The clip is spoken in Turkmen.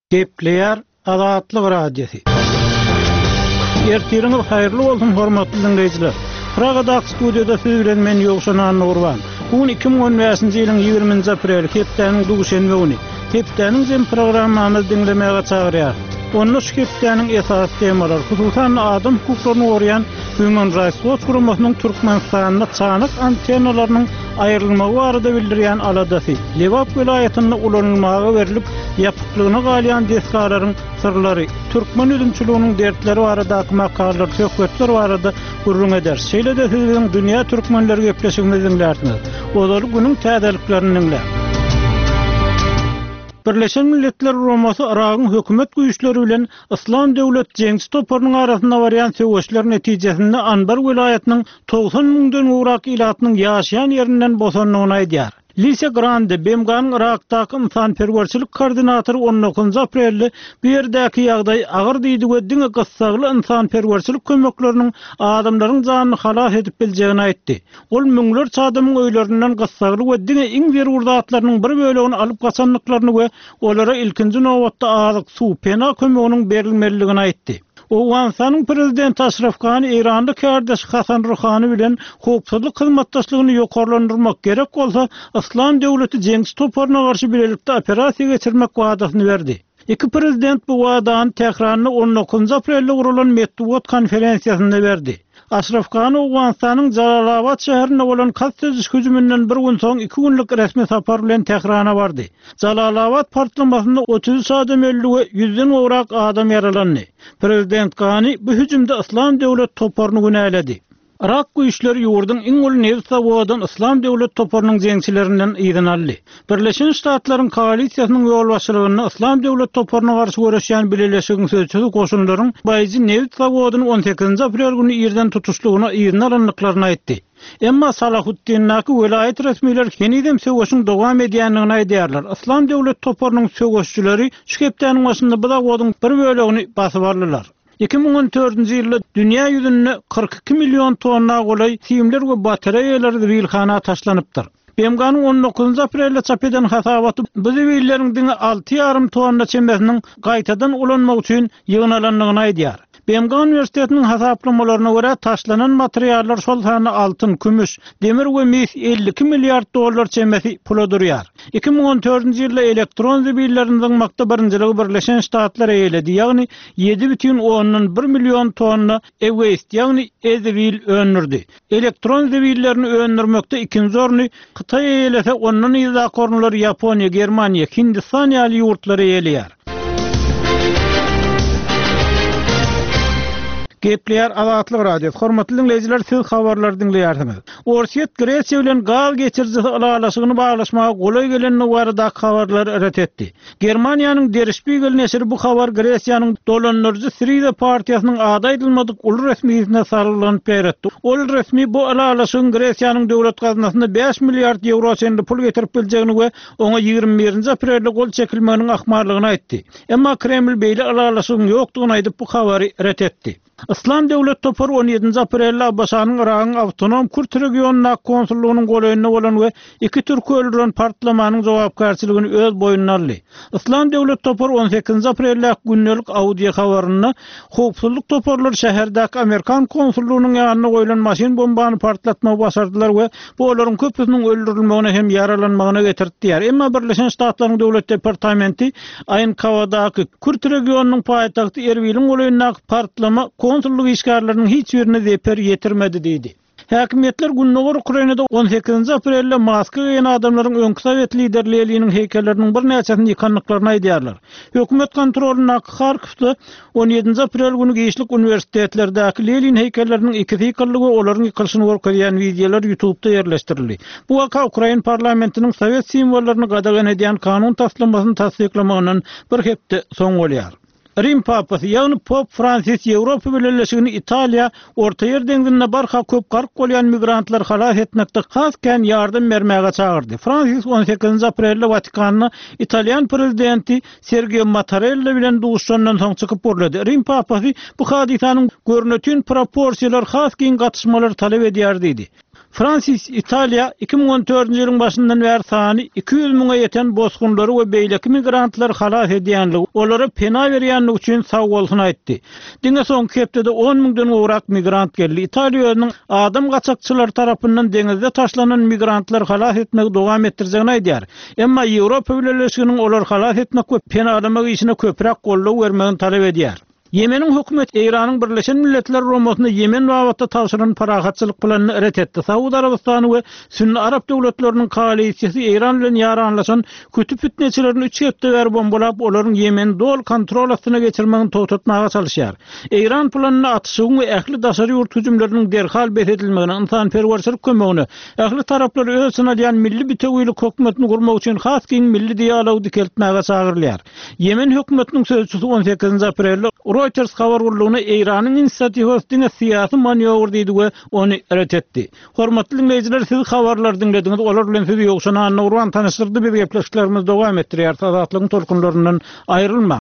Gepleýär Azatlyk Radiosu. Ertiriniz haýyrly bolsun hormatly dinleýijiler. Pragada studiyada siz bilen men Ýogşan Nurwan. Bugün 2015-nji ýylyň 20-nji aprel hepdeniň duguşenme güni. Hepdeniň jem programmamy dinlemäge çagyrýar. Onu şirketlerinin esas temaları, hususan adam hukuklaryny gorayan Human Rights Watch guramasynyň Türkmenistanyna çanyk antennalarının aýrylmagy barada bildirýän aladasy. Lewap vilayatyna ulanylmagy berilip, ýapyklygyny galýan deskalaryň sırlary, türkmen üzümçiliginiň dertleri barada makalar, söhbetler barada gurrun eder. Şeýle-de siziň dünýä türkmenleri gepleşigini dinlersiňiz. Olar günüň täzeliklerini dinler. Birleşen Milletler Romasy Iragyň hökümet güýçleri bilen Islam döwlet jeňsi toparynyň arasynda barýan söwüşler netijesinde Anbar vilayatynyň 90 000-den urak ilatynyň ýaşaýan ýerinden bosanmagyny aýdýar. Lise Grande, BMG'nın Irak'taki insanperverçilik koordinatörü 19 aprelli bir yerdäki ýagdaý agyr diýdi we diňe gyssagly insanperverçilik kömekleriniň adamlaryň janyny halas edip biljegini aýtdy. Ol müňlerçe adamyň öýlerinden gyssagly we diňe iň bir urdatlarynyň bir bölegini alyp gaçanlyklaryny we olara ilkinji nowatda azyk suw pena kömeginiň berilmeligini aýtdy. Owganistanyň prezidenti Ashraf Ghani Iranda kardeş Hasan Rouhani bilen howpsuzlyk hyzmatdaşlygyny ýokarlandyrmak gerek bolsa, Islam döwleti jeňsi toparyna garşy birlikde operasiýa geçirmek wadasyny berdi. İki prezident bu wadany tekrarını 19 aprelde gurulan Medwat konferensiýasynda berdi. Ashraf Ghani Owganistanyň Jalalabad şäherine bolan kaçsöz hüjümünden bir gün soň 2 günlük resmi sapar bilen Tehrana bardy. Jalalabad partlamasyna 30 adam öldü we 100den owrak adam yaralandy. Prezident Ghani bu hüjümde Islam döwlet toparyny günäledi. Irak güýçleri ýurduň iň ulu neft zawodyny Islam döwlet toparynyň jeňçilerinden ýygyň aldy. Birleşen Ştatlaryň koalisiýasynyň ýolbaşçylygyny Islam döwlet toparyna garşy görüşýän Birleşik Söýçülik goşunlaryň Baýzy neft zawodyny 18 aprel güni ýerden tutuşlygyna ýygyň alanlyklaryny aýtdy. Emma Salahuddin'naki vilayet resmiler kenidem söwüşüň dowam edýändigini aýdýarlar. Islam döwlet toparynyň söwüşçüleri şu hepdeniň başynda bu zawodyň bir bölegini basyp aldylar. 2014-nji ýylda dünýä ýüzünde 42 milyon tonna golay siýimler we batareýalar wilhana taşlanypdyr. BMG'nın 19 aprelde çap eden hasabaty bu ziwillerin diňe 6,5 tonna çembesiniň gaýtadan ulanmak üçin ýygnalandygyny aýdýar. BMG Üniversitetiniň hasaplamalarına göre taşlanan materiallar şol sany altyn, kümüş, demir we mis 52 milliard dollar çembesi pula durýar. 2014-nji ýylda elektron ziwillerin zyňmakda birinjiligi Birleşen Ştatlar eýledi, ýagny 7,1 milyon tonna e-waste, ýagny ziwil öňürdi. Elektron ziwillerini öňürmekde ikinji orny Hytaý eýlese, ondan ýa kornlar Ýaponiýa, Germaniýa, Hindistan ýaly ýurtlary eýleýär. Gepleýär Azatlyk Radiosu. Hormatly dinleýijiler, siz habarlar dinleýärsiňiz. Orsiýet Gresiýa bilen gaz geçirjisi alalaşygyny baglaşmaga golay gelenini barada habarlar eret etdi. Germaniýanyň Der Spiegel neşri bu habar Gresiýanyň dolanlarjy Syriza partiýasynyň ada edilmedik ul resmiýetine sarylanyp beretdi. Ol resmi bu alalaşygyň Gresiýanyň döwlet gaznasynda 5 milliard euro çenli pul getirip biljegini we oňa 21 aprelde gol çekilmeginiň ahmarlygyny aýtdy. Emma Kreml beýle alalaşygyň ýokdugyny aýdyp bu habary ret etdi. Islam döwlet topary 17 aprelde Abbasanyň Iragyň awtonom Kürt regionuna konsullugynyň golaýyna bolan we iki türk öldüren partlamanyň jogapkarçylygyn öz boýnuna aldy. Islam döwlet topary 18 aprelde günnelik audio habaryna howpsuzlyk toparlar şäherdäki Amerikan konsullugynyň ýanyna goýulan maşin bombany partlatmagy başardylar we bu olaryň köpüsiniň öldürilmegine hem yaralanmagyna getirdiler. Emma Birleşen Ştatlaryň döwlet departamenti aýyn Kawadaky Kürt regionunyň paýtagty Erbil'in golaýyna partlama konsulluk işgärleriniň hiç birine zeper ýetirmedi diýdi. Häkimetler günnäger Ukrainada 18 aprelde maska giyen adamlaryň öňkü sowet liderliginiň heýkelleriniň bir näçesini ýykanlyklaryny aýdýarlar. Hökümet kontrolyna Kharkivda 17 aprel güni Geýşlik universitetlerdäki Lenin heýkelleriniň iki ýykyllygy olaryň ýykylşyny görkezýän videolar YouTube'da ýerleştirildi. Bu waka Ukraina parlamentiniň sowet simwollaryny gadagan edýän kanun taslamasyny tasdiklamagynyň bir hepde soň bolýar. Rim papasy ýagny Pop Francis Ýewropa Birleşigini Italiýa Orta Ýer deňzinde barha köp gark bolýan migrantlar halas etmekde hasken ýardym bermäge çagyrdy. Francis 18 aprelde Vatikanyny Italiýan prezidenti Sergio Mattarella bilen duguşandan soň çykyp borlady. Rim papasy bu hadisanyň görnetyn proporsiýalar has giň gatışmalar talep edýär diýdi. Fransis Italiya 2014 ýylyň başyndan bäri sany 200 000 ýeten bozgunlary we beýleki migrantlar halas edýänligi, olara pena berýänligi üçin sag bolsun aýtdy. Diňe soňky hepde 10 000-den uwrak migrant geldi. Italiýanyň adam gaçakçylary tarapyndan deňizde taşlanan migrantlar halas etmegi dowam etdirjegini aýdýar. Emma Ýewropa Birleşiginiň olar halas etmek we penalamak işine köpürek gollaw bermegini talap edýär. Yemenin hökümeti Iranyň Birleşen Milletler Romasyna Yemen wagtda taşyran paragatçylyk planyny ret etdi. Saudi Arabistany we Sünni Arap döwletleriniň koalisiýasy Iran bilen ýaranlaşan kötü fitneçilerini 3 hepde bäri bombalap olaryň Yemen dol kontrol astyna geçirmegini totatmaga çalışýar. Iran planyny atyşyň we ähli daşary ýurt hüjümleriniň derhal beredilmegini, insanperwerçilik kömegini, ähli taraplar öz synalýan milli bitewýlik hökümetini gurmak üçin has giň milli dialog dikeltmäge çagyrylýar. Yemen hökümetiniň sözçüsü 18 aprelde Reuters habar gurulugyna Iranyň inisiatiwasyna syýasy manewr diýdi we ony ret etdi. Hormatly dinleýijiler, siz habarlar dinlediňiz. Olar bilen sizi ýokşana Nurwan tanyşdyrdy. Bir gepleşiklerimiz dowam etdirýär. Azatlygyň tolkunlaryndan aýrylma.